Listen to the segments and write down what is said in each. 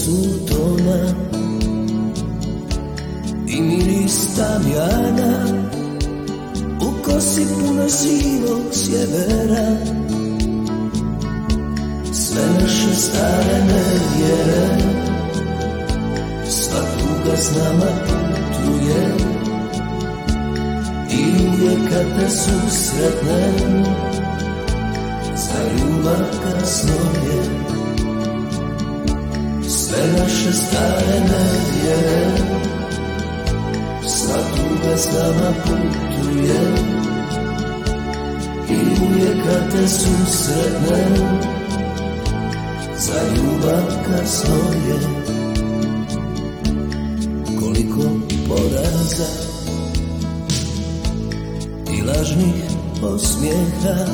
su tona i miris tamjana u kosi puno sivog sjevera. Sve naše stare nevjere, sva tuga s nama putuje i uvijek kad te susretnem za ljubav kasno je. Sve naše stare nevjere, sva tuga s nama putuje i uvijek kad te susretnem za ljubav kasno je. Koliko poraza i lažnih osmijeha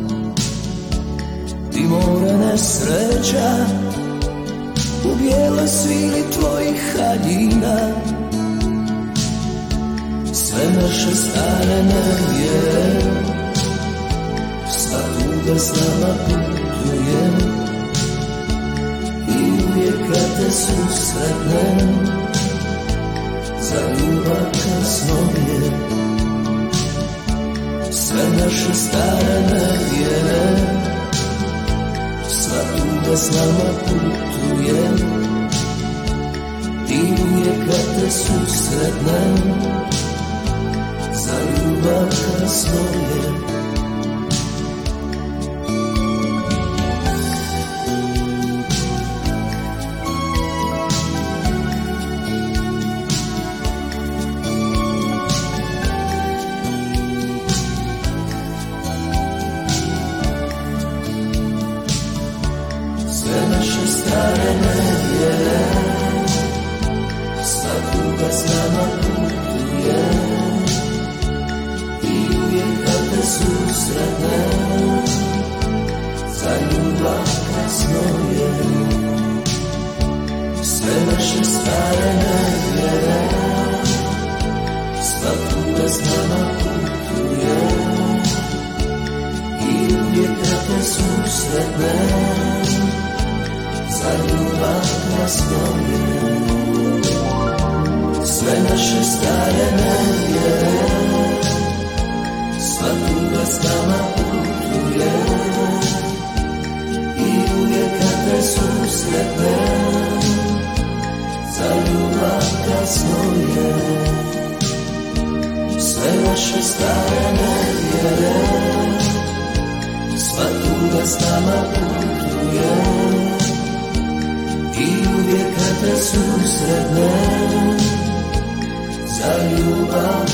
i more nesreća u bijeloj svili tvojih haljina. Sve naše stare nevjere, sva tuga s nama putuje i uvijek kad te susretnem za ljubav kasno je. Sve naše stare nevjere, sva tuga s nama putuje i uvijek kad te susretnem za ljubav kasno je. Sve naše stare nevjere, sva tuga s nama putuje i uvijek kad te susretnem za ljubav kasno je. Sve naše stare nevjere, sva tuga s nama putuje i uvijek kad te susretnem za ljubav kasno je. Sve naše stare nevjere, sva tuga s nama putuje i uvijek kad te susretnem za ljubav kasno je. Sve naše stare nevjere, sva tuga s nama putuje i uvijek kad te susretnem za ljubav